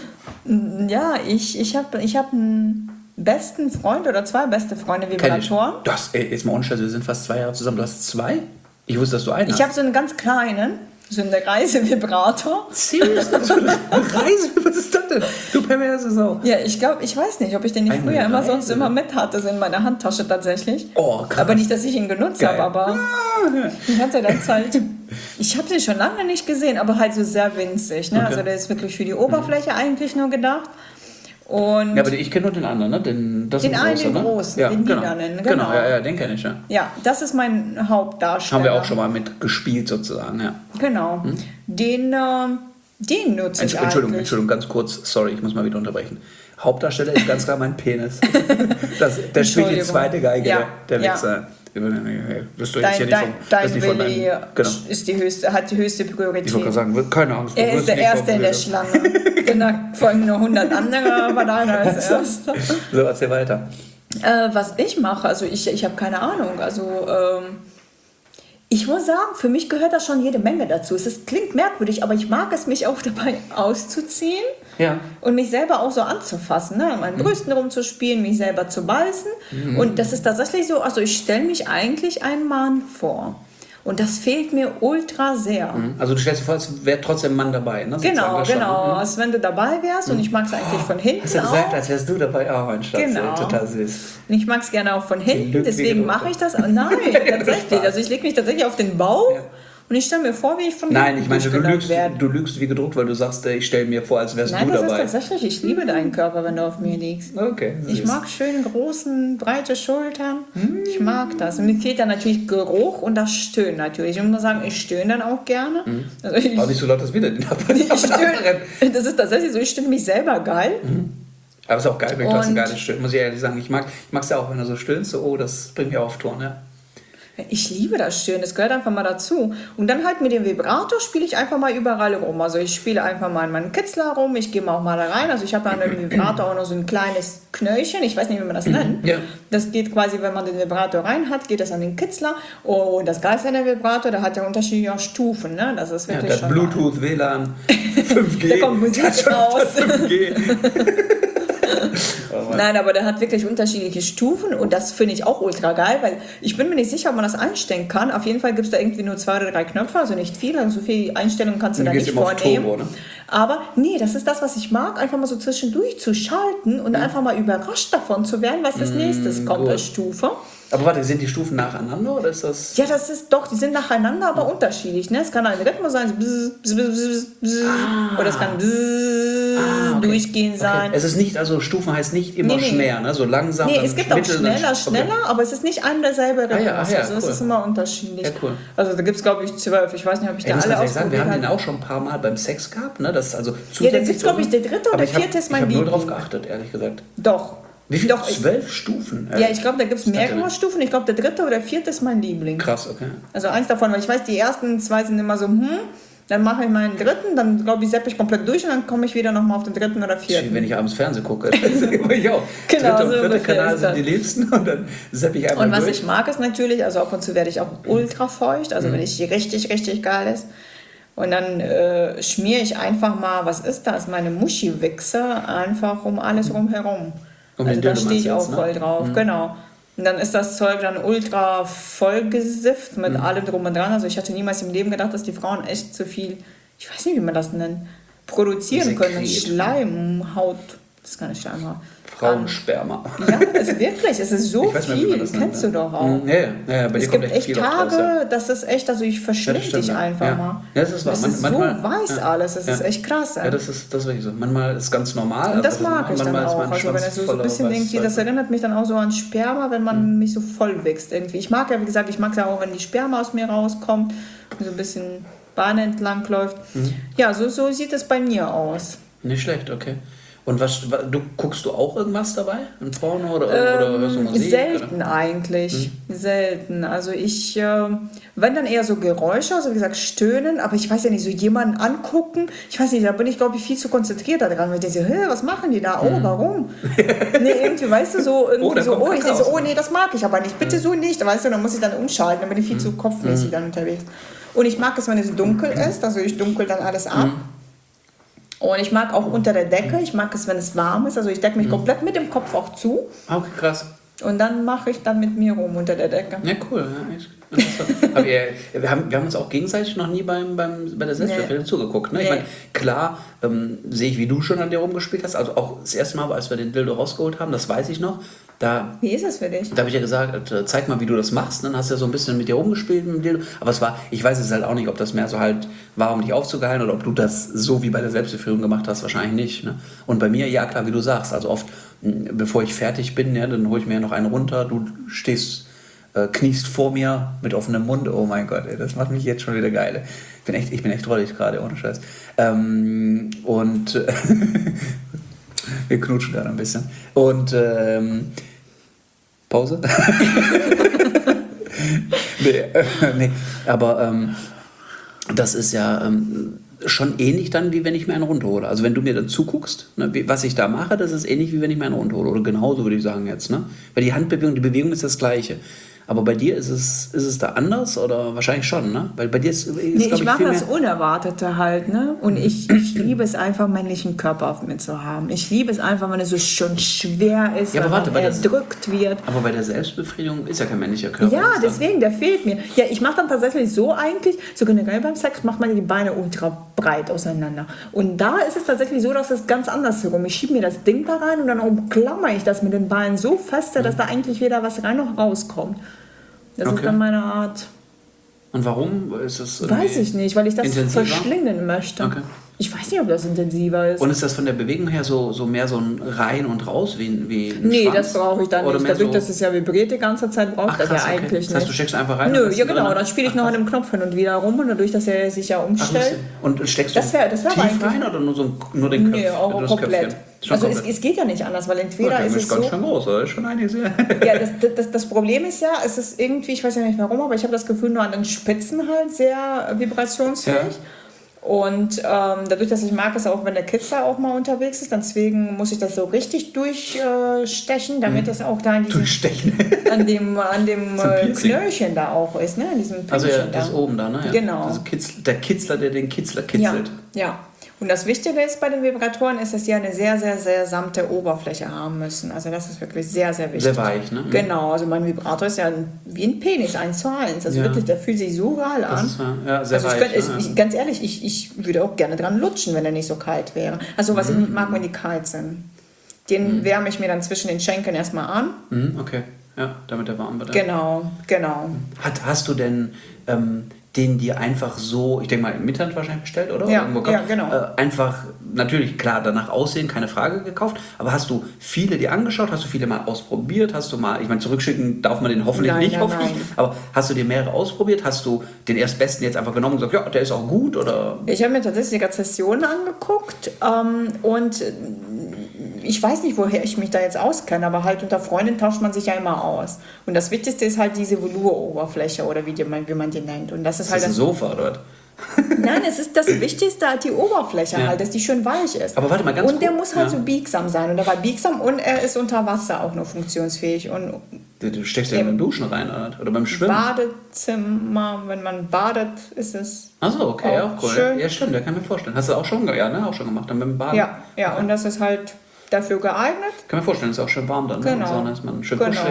Ja, ich hab einen besten Freund oder 2 beste Freunde Kenn ich. Vibratoren. Das ist mal unscheiße, wir sind fast 2 Jahre zusammen. Du hast 2? Ich wusste, dass du einen Ich habe so einen ganz kleinen, so einen Reisevibrator. Serious? So eine Reise? Was ist das denn? Du perverse Sau. Ja, ich weiß nicht, ob ich den nicht Eine früher immer Reise? sonst immer mit hatte, so in meiner Handtasche tatsächlich. Oh, krass. Aber nicht, dass ich ihn genutzt Geil. habe, aber ich hatte das halt. Ich habe den schon lange nicht gesehen, aber halt so sehr winzig. Ne? Okay. Also der ist wirklich für die Oberfläche eigentlich nur gedacht. Und Ja, aber ich kenne nur den anderen, ne? Das Den ist einen, großer, den ne? großen, ja, den genau. lilanen, Genau, genau. ja, den kenne ich, ja. ja, das ist mein Hauptdarsteller. Haben wir auch schon mal mit gespielt sozusagen, ja. Genau. Den nutze ich Entschuldigung, eigentlich. ganz kurz, sorry, ich muss mal wieder unterbrechen. Hauptdarsteller ist ganz klar mein Penis. Der spielt die Entschuldigung. zweite Geige, Ja, der ja. Wichser. Das ist doch jetzt hier Dein nicht von Willi Genau. hat die höchste Priorität. Ich wollte gerade sagen, keine Angst. du Er wirst ist der nicht Erste in der vom Schlange. Genau, folgen nur 100 andere, aber deiner ist Erster. So, erzähl weiter. Was ich mache, also ich habe keine Ahnung. Also ich muss sagen, für mich gehört da schon jede Menge dazu. Klingt merkwürdig, aber ich mag es, mich auch dabei auszuziehen Ja. und mich selber auch so anzufassen, ne? An meinen Brüsten rumzuspielen, mich selber zu beißen. Und das ist tatsächlich so, also ich stelle mich eigentlich einen Mann vor. Und das fehlt mir ultra sehr. Also du stellst dir vor, es wäre trotzdem ein Mann dabei, ne? Genau, Sozusagen, das schon, genau. ne? Als wenn du dabei wärst und ich mag es eigentlich von hinten Hast du gesagt, auch. als wärst du dabei? Oh, mein Schatz, Genau. total süß. Und ich mag es gerne auch von hinten, Lügt wie deswegen gedruckt. mache ich das. Nein, tatsächlich. Also ich lege mich tatsächlich auf den Bauch Ja. und ich stelle mir vor, wie ich von Nein, hinten ich meine, durchgenockt werde. du lügst wie gedruckt, weil du sagst, ich stelle mir vor, als wärst Nein, du das dabei. ist tatsächlich, ich liebe deinen Körper, wenn du auf mir liegst. Okay, Ich süß. mag schön großen, breite Schultern. Ich mag das. Und mir fehlt dann natürlich Geruch und das Stöhnen natürlich. Ich muss sagen, ich stöhne dann auch gerne. Also ich, Aber nicht so laut, dass wieder den ich stöhne, das ist tatsächlich so, ich stöhne mich selber geil. Aber ist auch geil, wenn du hast ein Und- geiles Stöhnen, muss ich ehrlich sagen. Ich mag es ja auch, wenn du so stöhnst, so, oh, das bringt mich auch auf Ton, ja. Ich liebe das schön, das gehört einfach mal dazu. Und dann halt mit dem Vibrator spiele ich einfach mal überall rum. Also ich spiele einfach mal in meinen Kitzler rum, ich gehe mal auch mal da rein. Also ich habe an dem Vibrator auch noch so ein kleines Knöllchen, ich weiß nicht, wie man das nennt. Ja. Das geht quasi, wenn man den Vibrator rein hat, geht das an den Kitzler. Und das Geilste an der Vibrator, der hat ja unterschiedliche Stufen. Ne? Das ist wirklich der schon Bluetooth, WLAN, 5G. Da kommt Musik raus. 5G. Nein, aber der hat wirklich unterschiedliche Stufen und das finde ich auch ultra geil, weil ich bin mir nicht sicher, ob man das einstellen kann. Auf jeden Fall gibt es da irgendwie nur 2 oder 3 Knöpfe, also nicht viel, also so viele Einstellungen kannst du da nicht vornehmen. Turbo, ne? Aber nee, das ist das, was ich mag, einfach mal so zwischendurch zu schalten und einfach mal überrascht davon zu werden, was als nächstes kommt als Stufe. Aber warte, sind die Stufen nacheinander oder ist das... Ja, das ist doch, die sind nacheinander, aber unterschiedlich. Ne? Es kann ein Rhythmus sein, so bzz, bzz, bzz, bzz, oder es kann bzz, durchgehen sein. Es ist nicht, also Stufen heißt nicht immer schneller, ne? So langsam. Nee, es gibt auch schneller, aber es ist nicht ein derselbe Rhythmus. Ja, also cool. Es ist immer unterschiedlich. Ja, cool. Also da gibt es, glaube ich, 12. Ich weiß nicht, ob ich da alle ausprobiert wir haben habe. den auch schon ein paar Mal beim Sex gehabt. Ne? Das ist also ja, da gibt es, glaube ich, der 3. oder 4. ist mein Liebling. Ich habe nur drauf geachtet, ehrlich gesagt. Doch. Wie viel? 12 Stufen? Ja, ich glaube, da gibt es mehrere Stufen. Ich glaube, der 3. oder 4. ist mein Liebling. Krass, okay. Also eins davon, weil ich weiß, die ersten 2 sind immer so, dann mache ich meinen 3., dann glaube ich, zappe ich komplett durch und dann komme ich wieder nochmal auf den 3. oder 4. Wie wenn ich abends Fernsehen gucke. Ich auch. Genau, 3. und 4. so Kanal sind die liebsten und dann zappe ich einmal und was durch. ich mag ist natürlich, also ab und zu werde ich auch ultra feucht, also wenn ich richtig, richtig geil ist. Und dann schmiere ich einfach mal, was ist das, meine Muschi-Wichse einfach um alles rumherum. Also da stehe ich auch voll drauf, genau. Und dann ist das Zeug dann ultra vollgesifft mit allem drum und dran. Also ich hatte niemals im Leben gedacht, dass die Frauen echt so viel, ich weiß nicht, wie man das nennt, produzieren können. Schleimhaut, das ist gar nicht Schleimhaut. Frauensperma. Ja, es ist wirklich, es ist so viel, das kennst du doch auch. Ja, bei es dir kommt gibt echt Tage, raus, das ist echt, also ich verschlinge dich einfach mal. Ja, das ist wahr. Das ist manchmal, so weiß alles, das ist echt krass. Ja, das ist wirklich so. Manchmal ist es ganz normal. Und das mag ich dann auch. Also wenn es so ein bisschen irgendwie, das erinnert mich dann auch so an Sperma, wenn man mich so voll wächst irgendwie. Ich mag ja, wie gesagt, ich mag ja auch, wenn die Sperma aus mir rauskommt und so ein bisschen Bahn entlang läuft. Ja, so sieht es bei mir aus. Nicht schlecht, okay. Und guckst du auch irgendwas dabei? Ein Porno oder hörst du Musik? Selten oder? eigentlich. Selten. Also ich, wenn dann eher so Geräusche, also wie gesagt Stöhnen, aber ich weiß ja nicht, so jemanden angucken, ich weiß nicht, da bin ich glaube ich viel zu konzentriert daran, weil ich denke, was machen die da? Oh, warum? Nee, irgendwie, weißt du, so, irgendwie ich denke so, nee, das mag ich aber nicht, bitte so nicht, weißt du, dann muss ich dann umschalten, dann bin ich viel zu kopfmäßig dann unterwegs. Und ich mag es, wenn es dunkel ist, also ich dunkel dann alles ab. Und ich mag auch unter der Decke, ich mag es, wenn es warm ist, also ich decke mich komplett mit dem Kopf auch zu. Okay, krass. Und dann mache ich dann mit mir rum unter der Decke. Ja, cool. Ja, echt. Aber wir haben uns auch gegenseitig noch nie bei der Selbstbefriedigung zugeguckt. Ne? Ich meine, klar sehe ich, wie du schon an dir rumgespielt hast. Also auch das erste Mal, als wir den Dildo rausgeholt haben, das weiß ich noch. Wie ist es für dich? Da habe ich ja gesagt, zeig mal, wie du das machst. Dann hast du ja so ein bisschen mit dir rumgespielt mit dem Dildo. Aber ich weiß es halt auch nicht, ob das mehr so halt war, um dich aufzugeilen oder ob du das so wie bei der Selbstbefriedigung gemacht hast. Wahrscheinlich nicht. Ne? Und bei mir, ja klar, wie du sagst. Also oft, bevor ich fertig bin, ja, dann hole ich mir ja noch einen runter. Du kniest vor mir mit offenem Mund. Oh mein Gott, ey, das macht mich jetzt schon wieder geil. Ich bin echt drollig gerade, ohne Scheiß. Und wir knutschen gerade ein bisschen. Und Pause? nee, aber das ist ja schon ähnlich dann, wie wenn ich mir einen runterhole. Also wenn du mir dann zuguckst, ne, was ich da mache, das ist ähnlich, wie wenn ich mir einen runterhole. Oder genauso würde ich sagen jetzt. Ne? Weil die Handbewegung, die Bewegung ist das Gleiche. Aber bei dir ist es da anders oder wahrscheinlich schon, ne? Weil bei dir ist ich mache das Unerwartete halt, ne? Und ich liebe es einfach, männlichen Körper auf mir zu haben. Ich liebe es einfach, wenn es so schon schwer ist, wenn man erdrückt wird. Aber bei der Selbstbefriedigung ist ja kein männlicher Körper. Ja, deswegen, der fehlt mir. Ja, ich mache dann tatsächlich so eigentlich, so generell beim Sex macht man die Beine ultra breit auseinander. Und da ist es tatsächlich so, dass es ganz anders herum. Ich schiebe mir das Ding da rein und dann umklammer ich das mit den Beinen so fest, dass da eigentlich weder was rein noch rauskommt. Das ist dann meine Art. Und warum ist es? Weiß ich nicht, weil ich das intensiver? verschlingen möchte. Okay. Ich weiß nicht, ob das intensiver ist. Und ist das von der Bewegung her so mehr so ein Rein und Raus wie ein Nee, Schwanz? das brauche ich dann Oder nicht. mehr Dadurch, so- dass es ja vibriert die ganze Zeit, brauche ich das krass, ja okay. eigentlich Das heißt, du nicht. steckst einfach rein? und Nö, lässt ja ihn genau, drin? dann spiele ich noch an dem Knopf hin und wieder rum und dadurch, dass er sich ja Ach, umstellt. und steckst du Das war tief eigentlich- rein oder nur den Köpfchen? Nee, auch das komplett. Köpfchen? Schon Also komplett. es geht ja nicht anders, weil entweder Ja, ist das es ganz so... schön groß, oder? Schon einiges. Ja, das Problem ist ja, es ist irgendwie, ich weiß ja nicht warum, aber ich habe das Gefühl, nur an den Spitzen halt sehr vibrationsfähig. Ja. Und dadurch, dass ich mag es auch, wenn der Kitzler auch mal unterwegs ist, deswegen muss ich das so richtig durchstechen, damit das auch da in diesem, Durchstechen. an dem So ein Piercing. Knöllchen da auch ist, ne? In diesem Also ja, Pünktchen das da. oben da, ne? Ja. Genau. Der Kitzler, der den Kitzler Ja, kitzelt. ja. Und das Wichtige ist bei den Vibratoren, ist, dass die eine sehr, sehr, sehr samte Oberfläche haben müssen. Also das ist wirklich sehr, sehr wichtig. Sehr weich, ne? Genau, also mein Vibrator ist ja wie ein Penis, 1:1. Also Ja. wirklich, der fühlt sich so real Das an. ist ja, sehr Also weich. ganz ehrlich, ich würde auch gerne dran lutschen, wenn er nicht so kalt wäre. Also was ich nicht mag, wenn die kalt sind. Den wärme ich mir dann zwischen den Schenkeln erstmal an. Okay, ja, damit der warm wird. Genau. Hast du denn den dir einfach so, ich denke mal im Internet wahrscheinlich bestellt, oder? Ja, Irgendwo ja, gekauft? genau. Einfach, natürlich, klar, danach aussehen, keine Frage, gekauft. Aber hast du viele dir angeschaut? Hast du viele mal ausprobiert? Hast du mal, ich meine, zurückschicken darf man den hoffentlich Nein, nicht, nein, hoffentlich. nein. Aber hast du dir mehrere ausprobiert? Hast du den erstbesten jetzt einfach genommen und gesagt, ja, der ist auch gut? Oder? Ich habe mir tatsächlich die Rezessionen angeguckt und ich weiß nicht, woher ich mich da jetzt auskenne, aber halt unter Freunden tauscht man sich ja immer aus. Und das Wichtigste ist halt diese Velour-Oberfläche oder wie man die nennt. Und das ist Ist halt das ein Sofa oder was? Nein, es ist das Wichtigste, halt die Oberfläche Ja. halt, dass die schön weich ist. Aber warte mal, ganz Und der kurz, muss halt ja. so biegsam sein. Und er war biegsam und er ist unter Wasser auch noch funktionsfähig. Und Du steckst ja in den Duschen rein, oder beim Schwimmen? Badezimmer, wenn man badet, ist es Achso, okay, auch ja, cool. schön. Ja, stimmt, da kann ich mir vorstellen. Hast du auch schon, auch schon gemacht, dann mit dem Baden? Ja, und das ist halt dafür geeignet, Kann mir vorstellen, ist auch schön warm dann. Genau. Ne? Und so, dann ist man schön Genau. kuschelig.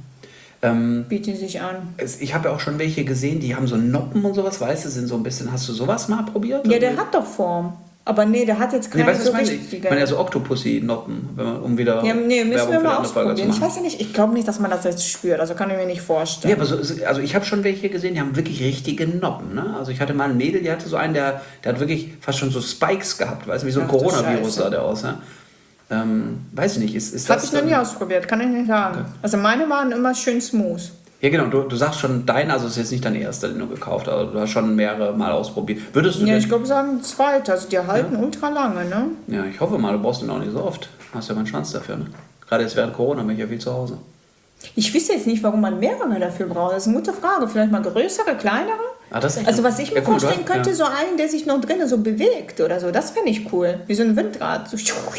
bietet sich an. Ich habe ja auch schon welche gesehen, die haben so Noppen und sowas, weißt du, sind so ein bisschen, hast du sowas mal probiert? Ja, der hat doch Form. Aber nee, der hat jetzt Nee, keine weißt du, so was ich meine? richtige. Ich meine ja so Octopussy-Noppen, um wieder Ja, nee, müssen Werbung wir für mal die andere Folge zu ausprobieren. Ich machen. weiß ja nicht, ich glaube nicht, dass man das jetzt spürt. Also kann ich mir nicht vorstellen. Ja, aber also ich habe schon welche gesehen, die haben wirklich richtige Noppen. Ne? Also ich hatte mal ein Mädel, die hatte so einen, der hat wirklich fast schon so Spikes gehabt, weißt du, wie so ein Ach du Coronavirus Scheiße. sah der aus. Ne? Weiß ich nicht, ist das... Habe ich noch nie ausprobiert, kann ich nicht sagen. Also meine waren immer schön smooth. Ja genau, du sagst schon dein, also ist jetzt nicht dein erster, den du gekauft hast, aber du hast schon mehrere Mal ausprobiert. Würdest du Ja, denn, ich glaube, sagen zweite. Also die halten ultra lange, ne? Ja, ich hoffe mal, du brauchst den auch nicht so oft. Hast ja mal einen Schwanz dafür, ne? Gerade jetzt während Corona bin ich ja viel zu Hause. Ich wüsste jetzt nicht, warum man mehrere dafür braucht. Das ist eine gute Frage. Vielleicht mal größere, kleinere? Ah, das ist echt Also was ich mir ja, guck mal, vorstellen du hast- könnte, so einen, der sich noch drinnen so bewegt oder so. Das fände ich cool. Wie so ein Windrad. So.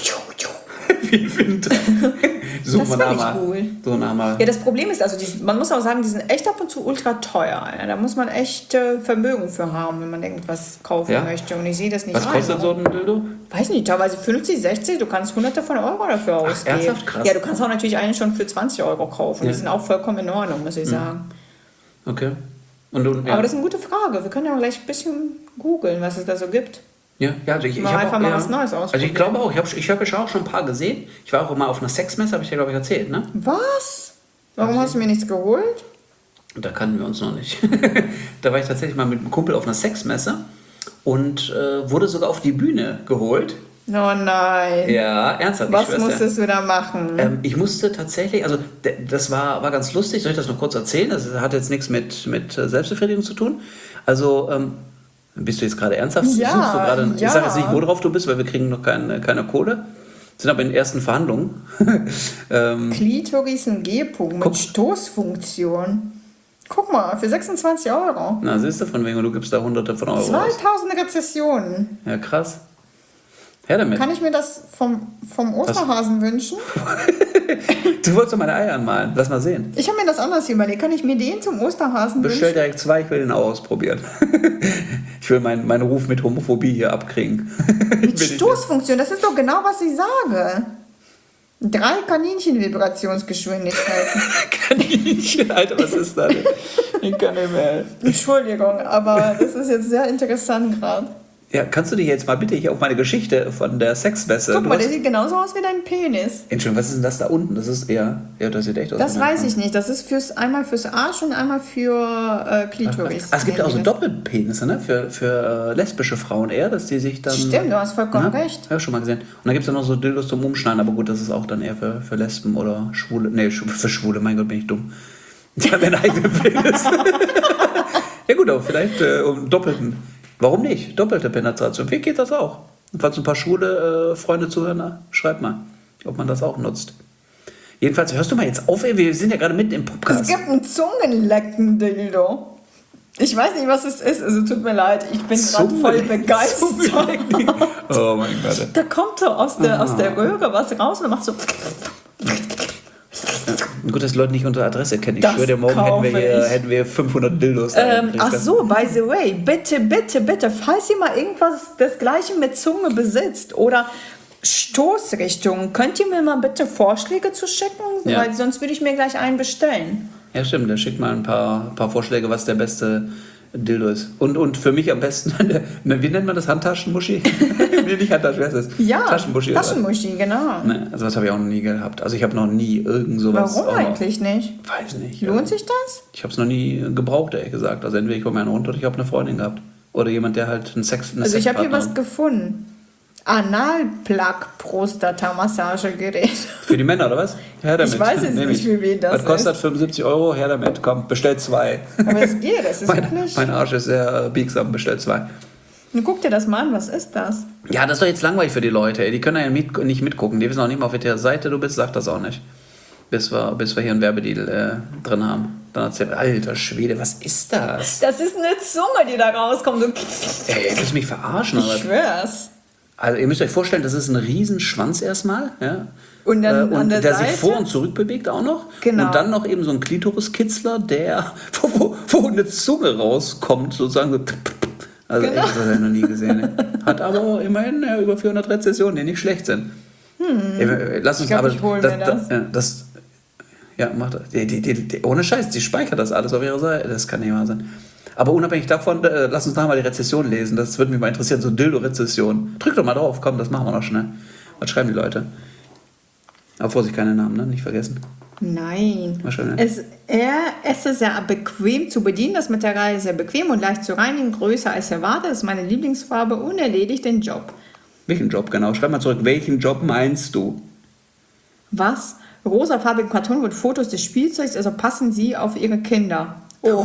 Wie Wind. Such Das mal fänd nach ich mal. cool. So nach mal. Ja, das Problem ist, also man muss auch sagen, die sind echt ab und zu ultra teuer. Ja. Da muss man echt Vermögen für haben, wenn man irgendwas kaufen Ja? möchte. Und ich sehe das nicht Was ein. kostet so ein Dildo? Weiß nicht, teilweise 50, 60, du kannst hunderte von Euro dafür ausgeben. ernsthaft? Krass. Ja, du kannst auch natürlich einen schon für 20 Euro kaufen. Ja. Die sind auch vollkommen in Ordnung, muss ich sagen. Okay. Und du, ja. Aber das ist eine gute Frage. Wir können ja gleich ein bisschen googeln, was es da so gibt. Ja, also ich Mal hab einfach auch, mal ja. was Neues Also ausprobieren. ich glaube auch, ich habe ja auch schon ein paar gesehen. Ich war auch mal auf einer Sexmesse, habe ich ja glaube ich erzählt, ne? Was? Warum hast du mir nichts geholt? Da kannten wir uns noch nicht. Da war ich tatsächlich mal mit einem Kumpel auf einer Sexmesse und wurde sogar auf die Bühne geholt. Oh nein. Ja, ernsthaft. Was ich schwör's dir. musstest du da machen? Ich musste tatsächlich, also das war ganz lustig, soll ich das noch kurz erzählen? Das hat jetzt nichts mit Selbstbefriedigung zu tun. Also, bist du jetzt gerade ernsthaft? Ja, Suchst du gerade, ja. Ich sage jetzt nicht, wo drauf du bist, weil wir kriegen noch keine Kohle. Sind aber in den ersten Verhandlungen. Klitoris und G-Punkt mit guck. Stoßfunktion. Guck mal, für 26 Euro. Na, siehst du, von wegen, du gibst da hunderte von Euro aus. 2000 Rezessionen. Ja, krass. Her damit. Kann ich mir das vom Osterhasen wünschen? Du wolltest doch meine Eier anmalen. Lass mal sehen. Ich habe mir das anders überlegt. Kann ich mir den zum Osterhasen Bestell wünschen? direkt 2, ich will den auch ausprobieren. Ich will meinen Ruf mit Homophobie hier abkriegen. Mit Stoßfunktion, das ist doch genau, was ich sage. 3 Kaninchen-Vibrationsgeschwindigkeiten. Kaninchen, Alter, was ist das denn? Ich kann nicht mehr. Entschuldigung, aber das ist jetzt sehr interessant gerade. Ja, kannst du dich jetzt mal bitte hier auf meine Geschichte von der Sexmesse... Guck mal, der sieht genauso aus wie dein Penis. Entschuldigung, was ist denn das da unten? Das ist eher... Ja, das sieht echt aus. Das weiß ich nicht. Das ist einmal fürs Arsch und einmal für Klitoris. Es gibt ja auch so Doppelpenisse, ne? Für lesbische Frauen eher, dass die sich dann... Stimmt, du hast vollkommen recht. Ja, schon mal gesehen. Und dann gibt es ja noch so Dildos zum Umschneiden, aber gut, das ist auch dann eher für Lesben oder Schwule. Nee, für Schwule, mein Gott, bin ich dumm. Die haben einen eigenen Penis. Ja gut, aber vielleicht um doppelten... Warum nicht? Doppelte Penetration. Wie geht das auch? Und falls ein paar schwule Freunde zuhören, schreibt mal, ob man das auch nutzt. Jedenfalls, hörst du mal jetzt auf, ey, wir sind ja gerade mitten im Podcast. Es gibt ein Zungenlecken-Dildo. Ich weiß nicht, was es ist, also tut mir leid, ich bin gerade voll begeistert. Oh mein Gott. Da kommt so aus der Röhre was raus und macht so... Gut, dass die Leute nicht unsere Adresse kennen. Ich Das schwöre dir, morgen hätten wir 500 Dildos. Ach so, by the way, bitte, falls ihr mal irgendwas das Gleiche mit Zunge besitzt oder Stoßrichtungen, könnt ihr mir mal bitte Vorschläge zu schicken? Ja. Weil sonst würde ich mir gleich einen bestellen. Ja, stimmt. Der schickt mal ein paar Vorschläge, was der beste Dildo ist. Und für mich am besten, wie nennt man das? Handtaschenmuschi? Nee, nicht Handtaschen, wer ist das? Ja, Taschenmuschi. Taschenmuschi, genau. Ne, also was habe ich auch noch nie gehabt. Also ich habe noch nie irgend sowas. Warum eigentlich nicht? Weiß nicht. Lohnt sich das? Ich habe es noch nie gebraucht, ehrlich gesagt. Also entweder ich komme einen runter oder ich habe eine Freundin gehabt. Oder jemand, der halt eine Also ich habe hier Sexpartner was hat. gefunden. Analplug-Prostata-Massagegerät. Für die Männer, oder was? Her damit. Ich weiß jetzt Nehm nicht, für wen das ist. Das kostet ist. 75 €, her damit. Komm, bestell 2. Aber es geht, es ist wirklich... Mein Arsch ist sehr biegsam, bestell 2. Nun guck dir das mal an, was ist das? Ja, das ist doch jetzt langweilig für die Leute. Ey. Die können ja nicht mitgucken. Die wissen auch nicht mal, auf welcher Seite du bist, sagt das auch nicht. Bis wir hier einen Werbedeal drin haben. Dann erzählt, alter Schwede, was ist das? Das ist eine Zunge, die da rauskommt. Ey, willst du mich verarschen? Ich Oder? schwör's. Also ihr müsst euch vorstellen, das ist ein Riesenschwanz erstmal. Ja? Und dann an der Seite? sich vor und zurück bewegt auch noch. Genau. Und dann noch eben so ein Klitoriskitzler, der, wo eine Zunge rauskommt, sozusagen so. Also Genau. echt, das habe ich noch nie gesehen. Ey. Hat aber immerhin über 400 Rezessionen, die nicht schlecht sind. Lass uns Ich glaub, aber ich hol mir das. Ja, mach das. Ohne Scheiß, die speichert das alles auf ihrer Seite. Das kann nicht wahr sein. Aber unabhängig davon, lass uns nachher mal die Rezession lesen. Das würde mich mal interessieren, so Dildo-Rezession. Drück doch mal drauf, komm, das machen wir noch schnell. Was schreiben die Leute? Aber Vorsicht, keine Namen, ne? Nicht vergessen. Nein. Wahrscheinlich. Es ist sehr bequem zu bedienen. Das Material ist sehr bequem und leicht zu reinigen. Größer als erwartet. Das ist meine Lieblingsfarbe und erledigt den Job. Welchen Job, genau? Schreib mal zurück. Welchen Job meinst du? Was? Rosafarbigen Karton mit Fotos des Spielzeugs, also passen sie auf ihre Kinder. Oh.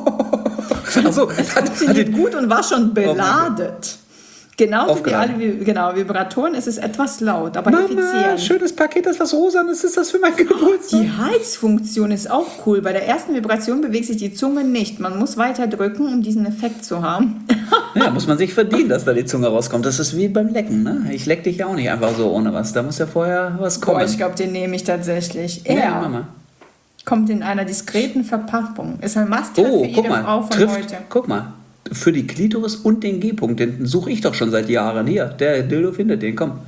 Achso, Es funktioniert gut und war schon beladet. Genauso wie alle Vibratoren ist es etwas laut, aber Mama, effizient. schönes Paket, das was Rosanes ist das für mein Geburtstag? Die Heizfunktion ist auch cool. Bei der ersten Vibration bewegt sich die Zunge nicht. Man muss weiter drücken, um diesen Effekt zu haben. Ja, muss man sich verdienen, dass da die Zunge rauskommt. Das ist wie beim Lecken, ne? Ich leck dich ja auch nicht einfach so ohne was. Da muss ja vorher was kommen. Boah, ich glaube, den nehme ich tatsächlich. Ja, Mama. Kommt in einer diskreten Verpackung. Ist ein Must-have für jede Frau von heute. Guck mal, für die Klitoris und den G-Punkt, den suche ich doch schon seit Jahren. Hier, der Dildo findet den, komm.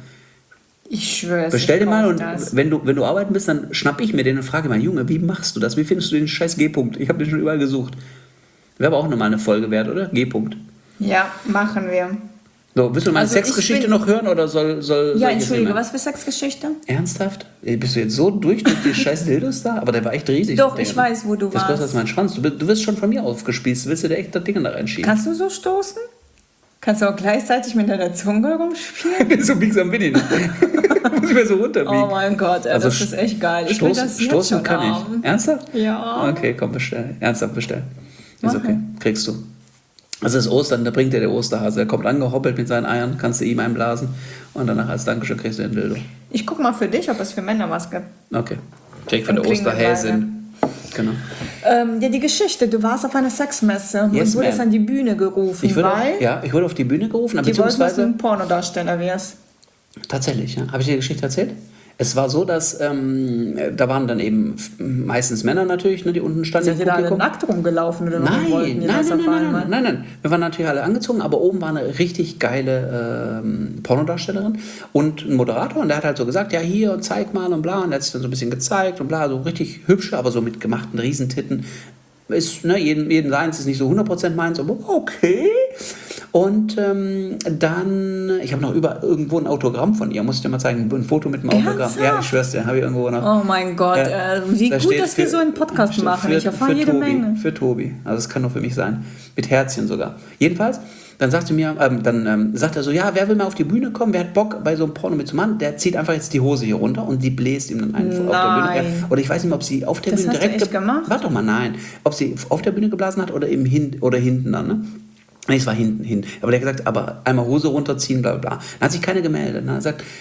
Ich schwöre es. Bestell den mal und das. wenn du arbeiten bist, dann schnapp ich mir den und frage mal, Junge, wie machst du das? Wie findest du den scheiß G-Punkt? Ich habe den schon überall gesucht. Wäre aber auch nochmal eine Folge wert, oder? G-Punkt. Ja, machen wir. So, willst du meine Also Sexgeschichte noch hören oder soll Ja, ich entschuldige, jetzt was für Sexgeschichte? Ernsthaft? Bist du jetzt so durch die scheiß Dildos da? Aber der war echt riesig. Doch, der ich weiß, wo du Das ist größer als warst. mein Schwanz. Du wirst schon von mir aufgespießt. Willst du dir echt das Ding da reinschieben? Kannst du so stoßen? Kannst du auch gleichzeitig mit deiner Zunge rumspielen? So biegsam bin ich nicht. Muss ich mir so runterbiegen. Oh mein Gott, Also das ist echt geil. Ich will das jetzt stoßen schon kann haben. ich. Ernsthaft? Ja. Okay, komm, bestell. Ernsthaft bestell. Ist Okay. okay. Kriegst du. Also es ist Ostern, da bringt dir der Osterhase. Er kommt angehoppelt mit seinen Eiern, kannst du ihm einblasen und danach als Dankeschön kriegst du den Dildo. Ich guck mal für dich, ob es für Männer was gibt. Okay. Check von der Dann klingen wir Osterhäsin. Genau. Ja, die Geschichte. Du warst auf einer Sexmesse Yes, und wurdest ma'am. an die Bühne gerufen, Ich wurde auf die Bühne gerufen, die wollten, dass du beziehungsweise... ein Pornodarsteller wärst. Tatsächlich, ja. Habe ich dir die Geschichte erzählt? Es war so, dass da waren dann eben meistens Männer natürlich, ne, die unten standen. Sind sie da alle nackt rumgelaufen oder warum wollten die das auf einmal? Nein. Wir waren natürlich alle angezogen, aber oben war eine richtig geile Pornodarstellerin und ein Moderator und der hat halt so gesagt, ja hier, zeig mal und bla. Und der hat sich dann so ein bisschen gezeigt und bla, so richtig hübsche, aber so mit gemachten Riesentitten. Ist, ne, jeden seins ist nicht so 100% meins, aber okay. Und dann, ich habe noch irgendwo ein Autogramm von ihr, muss ich dir mal zeigen, ein Foto mit dem Autogramm. Ernsthaft? Ja, ich schwör's dir, habe ich irgendwo noch. Oh mein Gott, wie Da gut, steht dass wir so einen Podcast machen. Ich erfahre jede Tobi, Menge. Für Tobi, also es kann nur für mich sein. Mit Herzchen sogar. Jedenfalls, dann sagte mir, sagt er so, ja, wer will mal auf die Bühne kommen, wer hat Bock bei so einem Porno mitzumachen, der zieht einfach jetzt die Hose hier runter und die bläst ihm dann einfach auf der Bühne. Ja, oder ich weiß nicht mehr, ob sie auf der Das Bühne hast du direkt echt gemacht? Warte doch mal, nein. Ob sie auf der Bühne geblasen hat oder hinten dann, ne? Nee, es war hinten. Aber der hat gesagt, aber einmal Hose runterziehen, bla bla bla. Dann hat sich keiner gemeldet. Dann hat er gesagt,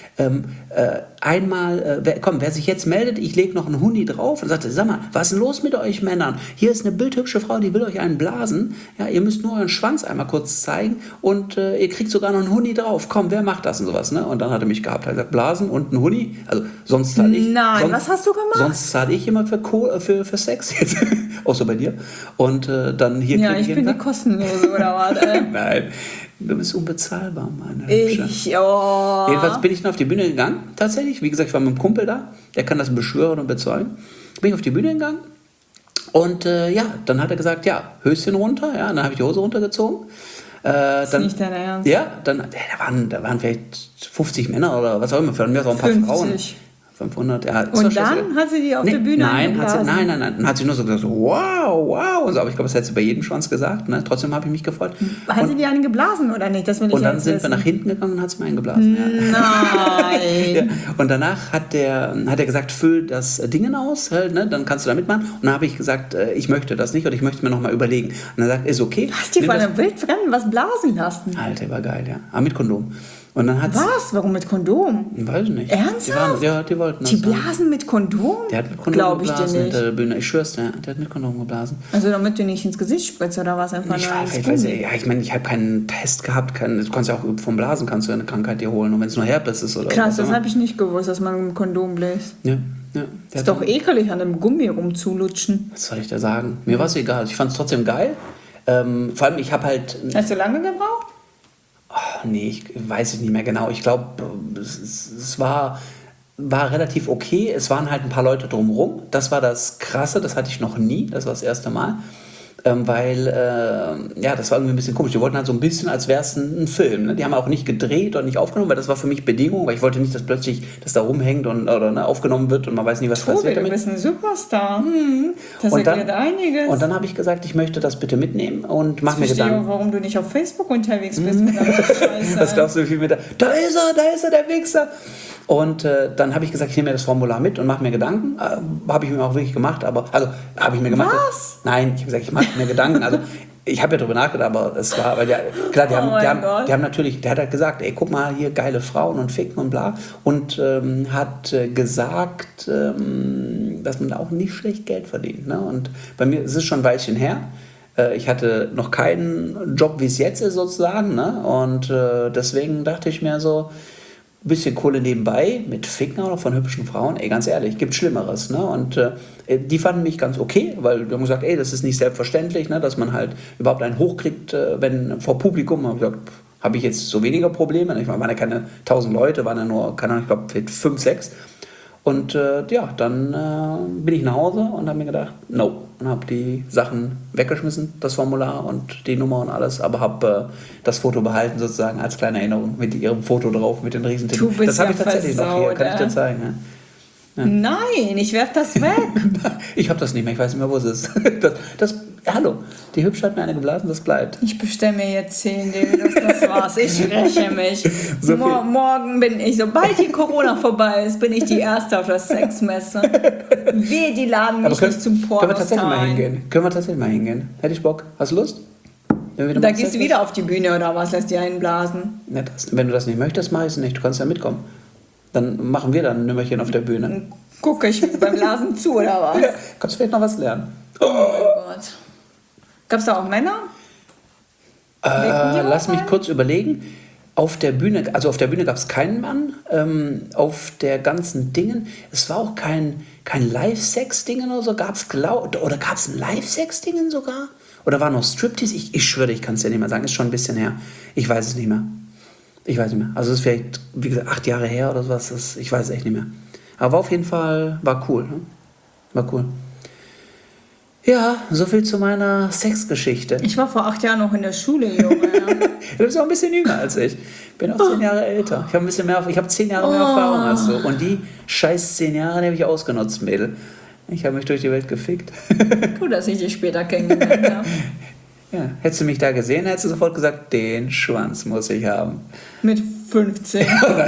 wer sich jetzt meldet, ich lege noch einen Hundi drauf. Und sagte, sag mal, was ist denn los mit euch Männern? Hier ist eine bildhübsche Frau, die will euch einen blasen. Ja, ihr müsst nur euren Schwanz einmal kurz zeigen und ihr kriegt sogar noch einen Hundi drauf. Komm, wer macht das und sowas, ne? Und dann hat er mich gehabt. Er hat gesagt, blasen und einen Hundi. Also sonst zahle ich. Nein, was hast du gemacht? Sonst zahle ich immer für Sex jetzt. Auch so bei dir. Und dann hier Ja, ich bin die kostenlose, oder was? Nein, du bist unbezahlbar, meine Hübsche. Jedenfalls bin ich dann auf die Bühne gegangen, tatsächlich. Wie gesagt, ich war mit einem Kumpel da, der kann das beschwören und bezeugen. Bin ich auf die Bühne gegangen und dann hat er gesagt, ja, Höschen runter, ja, und dann habe ich die Hose runtergezogen. Das ist nicht dein Ernst? Ja, da waren vielleicht 50 Männer oder was auch immer, von mir auch ein paar 50. Frauen. 500, ja. Und dann hat sie die auf der Bühne angeblasen? Nein. Dann hat sie nur so gesagt, wow. Und so, aber ich glaube, das hätte sie bei jedem Schwanz gesagt. Ne? Trotzdem habe ich mich gefreut. Hat sie die einen geblasen oder nicht? Das will ich und dann jetzt sind wissen. wir nach hinten gegangen und hat sie mir eingeblasen. Nein. Ja. Und danach hat er gesagt, füll das Ding aus, halt, ne? Dann kannst du da mitmachen. Und dann habe ich gesagt, ich möchte das nicht oder ich möchte es mir nochmal überlegen. Und er sagt, ist okay. Hast du dir von einem Wildfremden was blasen lassen? Alter, war geil, ja. Aber mit Kondom. Und dann hat's, Was? Warum mit Kondom? Weiß ich nicht. Ernsthaft? Die wollten das. Die blasen mit Kondom? Der hat mit Kondom Glaube ich dir geblasen nicht. hinter der Bühne. Ich schwör's dir, der hat mit Kondom geblasen. Also damit du nicht ins Gesicht spritzt oder was? Einfach Ich meine, ich habe keinen Test gehabt. Du kannst ja auch vom Blasen kannst du eine Krankheit dir holen. Und wenn es nur Herpes ist oder Krass, was das habe ich nicht gewusst, dass man mit Kondom bläst. Ja. Ist doch ekelig, an einem Gummi rumzulutschen. Was soll ich da sagen? Mir war es egal. Ich fand es trotzdem geil. Vor allem, ich habe halt... Hast du lange gebraucht? Nee, ich weiß nicht mehr genau. Ich glaube, es war relativ okay. Es waren halt ein paar Leute drumherum. Das war das Krasse, das hatte ich noch nie. Das war das erste Mal. Weil, das war irgendwie ein bisschen komisch. Die wollten halt so ein bisschen, als wäre es ein Film. Ne? Die haben auch nicht gedreht oder nicht aufgenommen, weil das war für mich Bedingung, weil ich wollte nicht, dass plötzlich das da rumhängt oder aufgenommen wird und man weiß nicht, was passiert damit. Du bist ein Superstar. Das Und erklärt einiges. Und dann habe ich gesagt, ich möchte das bitte mitnehmen und mach mir Ich verstehe, Gedanken. warum du nicht auf Facebook unterwegs bist. Mit der Scheiße. Was glaubst du, wie viel mit da ist er, der Wichser. Und dann habe ich gesagt, ich nehme mir das Formular mit und mache mir Gedanken. Habe ich mir auch wirklich gemacht, aber habe ich mir gemacht. Was? Nein, ich habe gesagt, ich mache mir Gedanken. Also ich habe ja darüber nachgedacht, aber es war, weil die haben natürlich, der hat halt gesagt, ey, guck mal hier, geile Frauen und Ficken und bla. Und hat gesagt, dass man da auch nicht schlecht Geld verdient. Ne? Und bei mir ist es schon ein Weilchen her. Ich hatte noch keinen Job, wie es jetzt ist sozusagen. Ne? Und deswegen dachte ich mir so, ein bisschen Kohle nebenbei mit Ficken oder von hübschen Frauen, ey, ganz ehrlich, gibt Schlimmeres, ne? Und die fanden mich ganz okay, weil die haben gesagt, ey, das ist nicht selbstverständlich, ne, dass man halt überhaupt einen hochkriegt, wenn vor Publikum, habe ich jetzt so weniger Probleme, ich meine, waren ja keine 1000 Leute, waren ja nur, keine Ahnung, ich glaube 5, 6 und dann bin ich nach Hause und habe mir gedacht, no, und habe die Sachen weggeschmissen, das Formular und die Nummer und alles, aber habe das Foto behalten sozusagen als kleine Erinnerung mit ihrem Foto drauf, mit den Riesentitten. Das habe ich tatsächlich noch hier, kann ich dir zeigen. Ja. Nein, ich werf das weg. Ich habe das nicht mehr, ich weiß nicht mehr, wo es ist. Hallo, die Hübsche hat mir eine geblasen, das bleibt. Ich bestelle mir jetzt 10 Dildos, das war's. Ich räche mich. So Morgen bin ich, sobald die Corona vorbei ist, bin ich die Erste auf der Sexmesse. Wehe, die laden mich nicht zum Pornos. Können wir tatsächlich mal hingehen? Hätte ich Bock. Hast du Lust? Da gehst du wieder auf die Bühne oder was? Lässt dir einblasen? Ja, wenn du das nicht möchtest, mach ich es nicht. Du kannst ja mitkommen. Dann machen wir dann ein Nümmerchen auf der Bühne. Gucke ich beim Blasen zu oder was? Ja, kannst du vielleicht noch was lernen. Oh mein Gott. Gab's da auch Männer? Lass mich kurz überlegen. Auf der Bühne gab es keinen Mann. Auf der ganzen Dingen, es war auch kein Live-Sex-Dingen oder so. Gab es ein Live-Sex-Dingen sogar? Oder war noch Striptease? Ich schwöre, ich kann es ja nicht mehr sagen. Ist schon ein bisschen her. Ich weiß es nicht mehr. Also es ist vielleicht, wie gesagt, 8 Jahre her oder sowas. Ich weiß es echt nicht mehr. Aber auf jeden Fall war cool. Ne? War cool. Ja, so viel zu meiner Sexgeschichte. Ich war vor 8 Jahren noch in der Schule, Junge. Du bist auch ein bisschen jünger als ich. Bin auch 10 Jahre älter. Ich habe 10 Jahre mehr Erfahrung als du. Und die scheiß 10 Jahre, die habe ich ausgenutzt, Mädel. Ich habe mich durch die Welt gefickt. Gut, dass ich dich später kennengelernt habe. Ja, hättest du mich da gesehen, hättest du sofort gesagt, den Schwanz muss ich haben. Mit 15.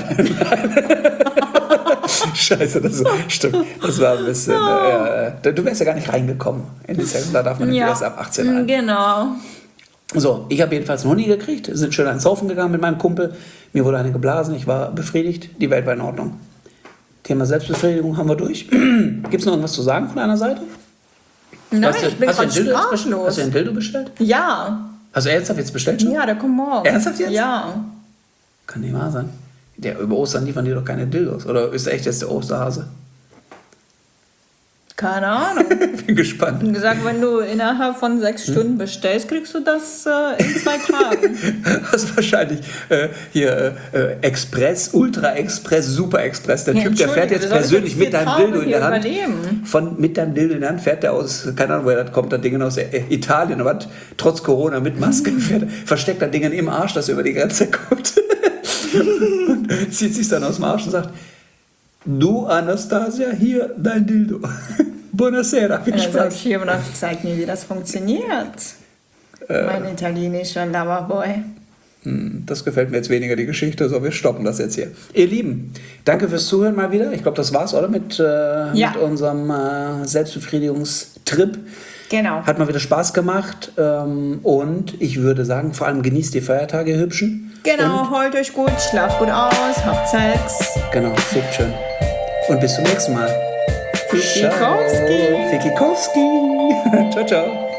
Scheiße, stimmt. Das war ein bisschen. Du wärst ja gar nicht reingekommen. In die Sex, da darf man nicht erst ab 18 rein. Genau. So, ich habe jedenfalls einen Huni gekriegt, sind schön ans Saufen gegangen mit meinem Kumpel. Mir wurde eine geblasen, ich war befriedigt, die Welt war in Ordnung. Thema Selbstbefriedigung haben wir durch. Gibt es noch irgendwas zu sagen von deiner Seite? Nein, ich bin gerade sprachlos. Hast du ein Dildo bestellt? Ja. Hast du ernsthaft jetzt bestellt schon? Ja, der kommt morgen. Ernsthaft jetzt? Ja. Kann nicht wahr sein. Über Ostern liefern die doch keine Dildos. Oder ist echt jetzt der Osterhase? Keine Ahnung. Bin gespannt. Ich gesagt, wenn du innerhalb von 6 Stunden bestellst, kriegst du das in 2 Tagen. Das wahrscheinlich Express, Ultra Express, Super Express. Der Typ, der fährt jetzt persönlich mit deinem Dildo in der Hand. Mit deinem Dildo in der Hand fährt der aus, keine Ahnung, woher das kommt, das Ding aus Italien, aber trotz Corona mit Maske versteckt das Ding im Arsch, dass er über die Grenze kommt. Und zieht sich dann aus dem Arsch und sagt: Du, Anastasia, hier dein Dildo. Buonasera, viel Spaß. Sag ich ihm, zeig mir, wie das funktioniert. Mein italienischer Loverboy. Das gefällt mir jetzt weniger, die Geschichte, so wir stoppen das jetzt hier. Ihr Lieben, danke fürs Zuhören mal wieder. Ich glaube, das war's, oder? Mit unserem Selbstbefriedigungstrip. Genau. Hat mal wieder Spaß gemacht. Und ich würde sagen, vor allem genießt die Feiertage, ihr Hübschen. Genau, heult euch gut, schlaft gut aus, habt Sex. Genau, fickt schön. Und bis zum nächsten Mal. Fikikowski. Fikikowski. Ciao, ciao.